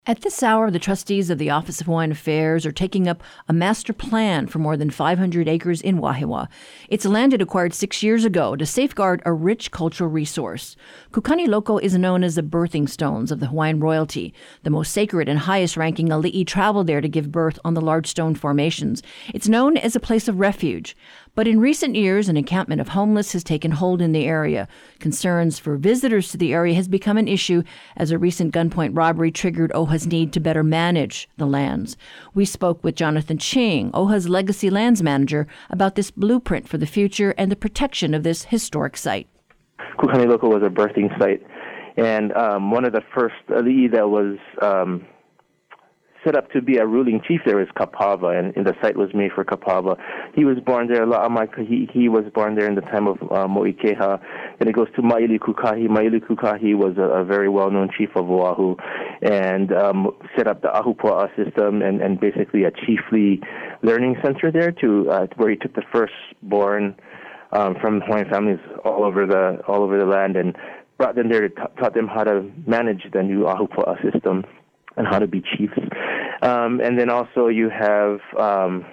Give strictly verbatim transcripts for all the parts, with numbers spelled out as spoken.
At this hour, the trustees of the Office of Hawaiian Affairs are taking up a master plan for more than five hundred acres in Wahiawa. It's land it acquired six years ago to safeguard a rich cultural resource. Kukani Loko is known as the birthing stones of the Hawaiian royalty. The most sacred and highest-ranking ali'i traveled there to give birth on the large stone formations. It's known as a place of refuge. But in recent years, an encampment of homeless has taken hold in the area. Concerns for visitors to the area has become an issue as a recent gunpoint robbery triggered OHA's need to better manage the lands. We spoke with Jonathan Ching, OHA's legacy lands manager, about this blueprint for the future and the protection of this historic site. Kukani Loko was a birthing site, and um, one of the first ali'i that was um, set up to be a ruling chief there is Kapava, and, and the site was made for Kapava. He was born there. La'amai, he, he was born there in the time of uh, Mo'ikeha. Then it goes to Maili Kukahi. Maili Kukahi was a, a very well-known chief of Oahu, and um, set up the Ahupua'a system and, and basically a chiefly learning center there to uh, where he took the firstborn um, from Hawaiian families all over the all over the land and brought them there to t- taught them how to manage the new Ahupua'a system and how to be chiefs. Um, and then also you have um,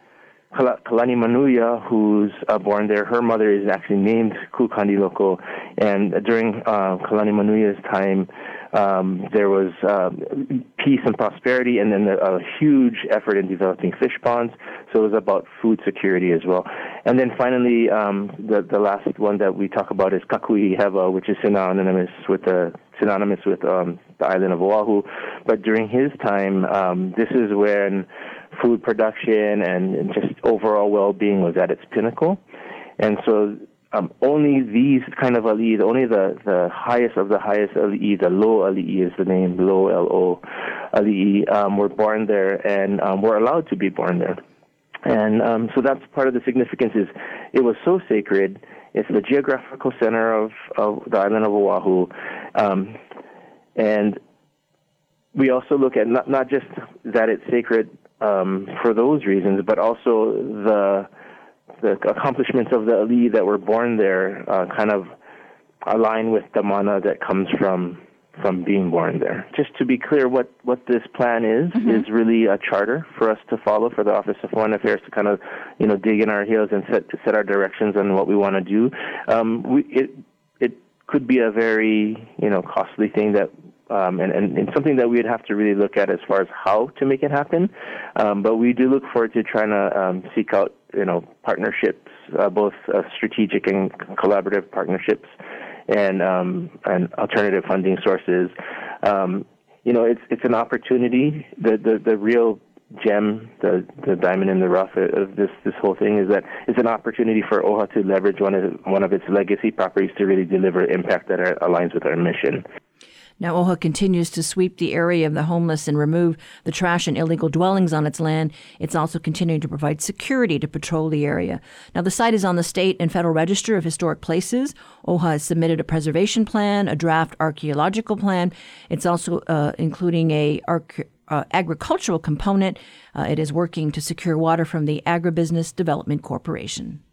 Kalani Manuia, who's uh, born there. Her mother is actually named Kukani Loko. And during uh, Kalani Manuia's time, um, there was uh, peace and prosperity, and then a, a huge effort in developing fish ponds. So it was about food security as well. And then finally, um, the the last one that we talk about is Kakui Heva, which is synonymous with the synonymous with um, the island of Oahu. But during his time, um, this is when food production and just overall well-being was at its pinnacle. And so um, only these kind of ali'i, only the, the highest of the highest ali'i, the Lo ali'i is the name, Lo, L O ali'i, um, were born there and um, were allowed to be born there. And um, so that's part of the significance is it was so sacred. It's the geographical center of, of the island of Oahu. Um, and we also look at not, not just that it's sacred um, for those reasons, but also the the accomplishments of the ali'i that were born there uh, kind of align with the mana that comes from from being born there. Just to be clear, what, what this plan is, mm-hmm. is really a charter for us to follow for the Office of Hawaiian Affairs to kind of, you know, dig in our heels and set to set our directions on what we want to do. Um, we, it it could be a very, you know, costly thing that Um, and, and, and something that we'd have to really look at as far as how to make it happen. Um, but we do look forward to trying to um, seek out, you know, partnerships, uh, both uh, strategic and collaborative partnerships, and um, and alternative funding sources. Um, you know, it's it's an opportunity. The the, the real gem, the, the diamond in the rough of this this whole thing is that it's an opportunity for OHA to leverage one of one of its legacy properties to really deliver impact that are, aligns with our mission. Now, OHA continues to sweep the area of the homeless and remove the trash and illegal dwellings on its land. It's also continuing to provide security to patrol the area. Now, the site is on the state and federal register of historic places. OHA has submitted a preservation plan, a draft archaeological plan. It's also uh, including a arch- uh, agricultural component. Uh, it is working to secure water from the Agribusiness Development Corporation.